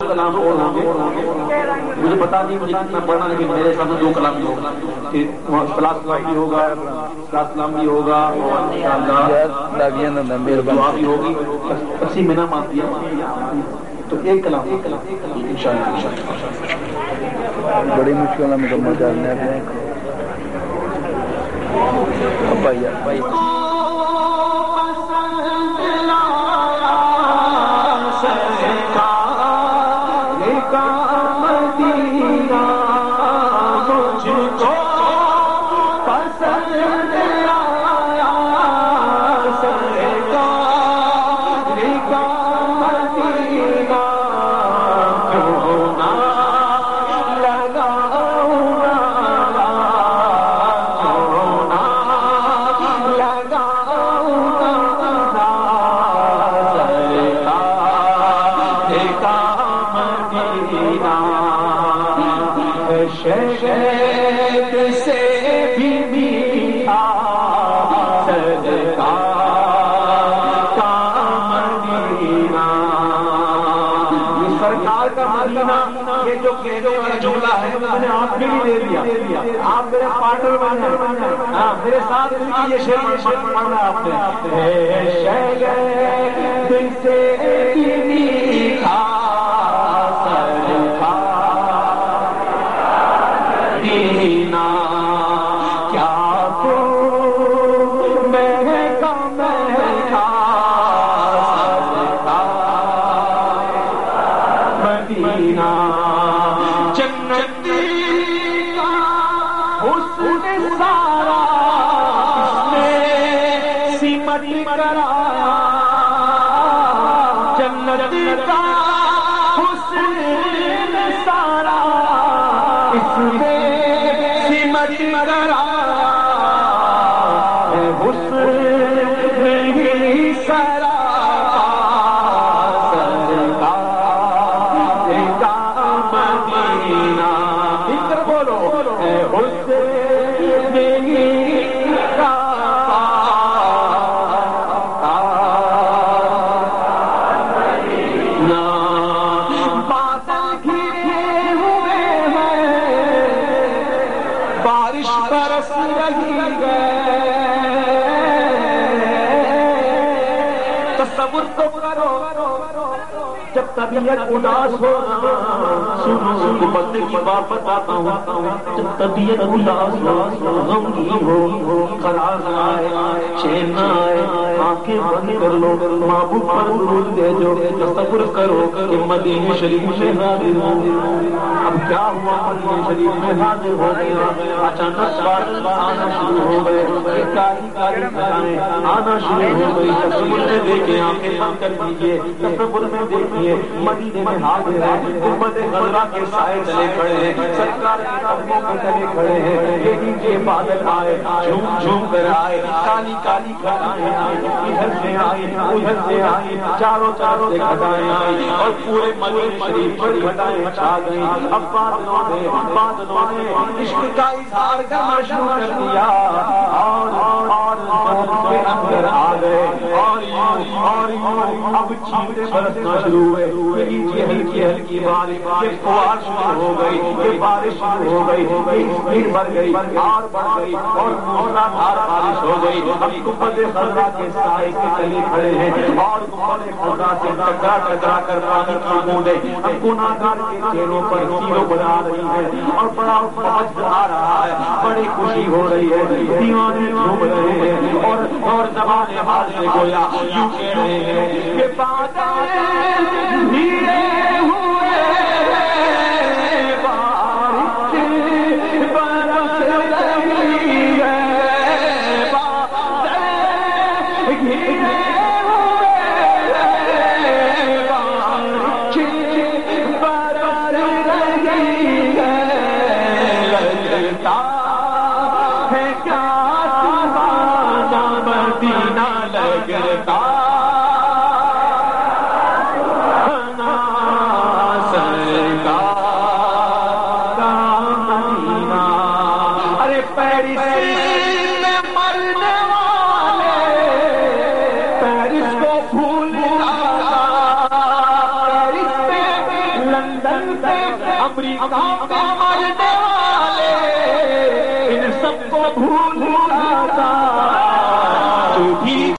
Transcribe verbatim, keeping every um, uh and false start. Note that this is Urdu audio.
کلام ہوں گے، مجھے پتا نہیں مجھے کتنا پڑھنا، لیکن میرے سامنے دو کلام بھی ہوگا، سلام بھی ہوگا، سلام بھی ہوگا، اور دعا بھی ہوگی، اسی میں نہ مانتی ہے تو ایک کلام انشاءاللہ بڑی مشکل میں مکمل کرنے ہیں بھائی جملہ ہے میں نے آپ کے لیے دے دیا، آپ میرے پارٹنر بن جائیں، ہاں میرے ساتھ یہ شعر پڑھنا آپ نے، دل سے میٹھا سرکار دینا کیا تو مہکا مہکا سرکار مدینہ جب طبیعت اداس ہو، سنو بندے کی بات بتاتا ہوں، جب طبیعت اداس ہو، غمگین ہو، قرار نہ آئے، چین نہ آئے، آنکھیں بند کر لو، محبوب پر درود بھیجو، تصور کرو کہ مدینہ شریف میں حاضر ہوں۔ اب کیا ہوا؟ مدینہ شریف میں حاضر ہو گیا، اچانک بادل آنا شروع ہو گئے، کالی کالی بلائیں آنا شروع ہو گئی۔ تصور میں دیکھیں، آنکھیں بند کر دیجیے، تصور میں دیکھیے مدینے میں حاضر ہے، گنبد خضرا کے سائے چلے کھڑے ہیں، سرکار کے قدموں پہ چلے کھڑے ہیں، لیکن یہ بادل آئے، جھوم جھوم کر آئے، کالی کالی گھٹائیں آئی، ادھر سے آئی ادھر سے آئی، چاروں چاروں سے گھٹائیں آئی، اور پورے مدینہ شریف پر گھٹائیں چھا گئی۔ اب بادلوں نے بادلوں نے عشق کا اظہار کرنا شروع کر دیا، اور اور کے اندر آ گئے، اور اور اب چھینٹے برسنا شروع ہوئے، یہ ہلکی ہلکی بارش، یہ فوار شروع ہو گئی، یہ بارش شروع ہو گئی، اسپیڈ بڑھ گئی، آر بڑھ گئی، اور موسلا دھار بارش ہو گئی۔ اب گنبد خضرا کے سائے کے تلے کھڑے ہیں، اور گنبد خضرا سے ٹکرا ٹکرا کر پانی کی بوندیں اب گناہگار کے چہروں پر سیلو بنا رہی ہے، اور بڑا فوج آ رہا ہے، بڑی خوشی ہو رہی ہے، دیوانے جھوم رہے ہیں، اور اور زبان حال سے گویا یوں کہہ رہے ہیں کہ بادل دھیرے ہوئے بارش برس رہی ہے، بادل گھرے ہوئے بارش برس رہی ہے، لگتا ہے کیا سمانا مدینہ لگتا لندن سے امریکہ کے مالنے والے ان سب کو بھول